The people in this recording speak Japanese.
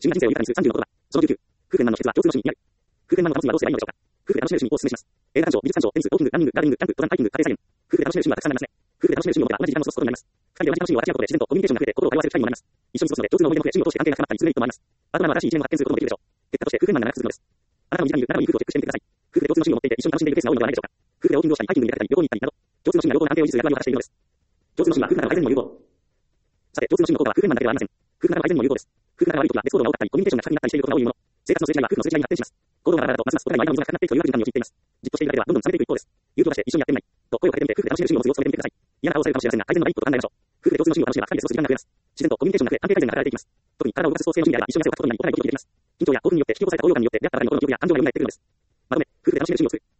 趣味が人生を豊かにする30の言葉。その19。夫婦円満の秘訣は共通の趣味にある。夫婦円満の楽しみはどうすればいいのでしょうか。夫婦で楽しめる趣味をお勧めします。映画鑑賞、美術鑑賞、テニス、ウォーキング、ランニング、ガーデニング、キャンプ、登山、ハイキング、家庭菜園。夫婦で楽しめる趣味はたくさんありますね。夫婦で楽しめる趣味を持てば同じ時間を過ごすことになります。二人で同じ楽しみを分かち合うことで自然とコミュニケーションが増えて心を通わせる機会にもなります。一緒に過ごすので共通の思い出も増え、趣味を通して関係が深まったりするメリットもあります。パートナーの新しい一面を発見することもできるでしょう。結果として夫婦円満が長く続くのです。あなたも身近にいる7のいい夫婦をチェックしてみてください。夫婦で共通の趣味を持っていて一緒に楽しんでいるケースが多いのではないでしょうか。夫婦でウォーキングをしたり、ハイキングに出かけたり、旅行に行ったりなど、共通の趣味が両方の安定を維持する役割を果たしているのです。共通の趣味は夫婦仲の改善にも有効。さて、共通の趣味の効果は夫婦円満だけではありません。夫婦仲の改善にも有効です。夫婦仲が悪いときは別行動が多かったり、コミュニケーションが近くなったりしていることが多いもの。生活のすれ違いは夫婦のすれ違いに発展します。行動がバラバラだとますますお互いの間の溝が深くなっていくという悪循環に陥っています。じっとしているだけではどんどん冷めていく一方です。友情として一緒にやってみないと声をかけてみて夫婦で楽しめる趣味を持つ様子を見てみてください。嫌な顔をされるかもしれませんが、改善の第一歩と考えましょう。夫婦で共通の趣味を楽しめば二人で過ごす時間が増えます。自然とコミュニケーションが増え、関係改善が図られていきます。特に体を動かすスポーツ系の趣味であれば一緒に汗をかくことになり、お互い動きができます。緊張や興奮によって引き起こされた高揚感によって出会った新たな心の記憶や感情が蘇ってくるのです。まとめ、夫婦で楽しめる趣味を作る。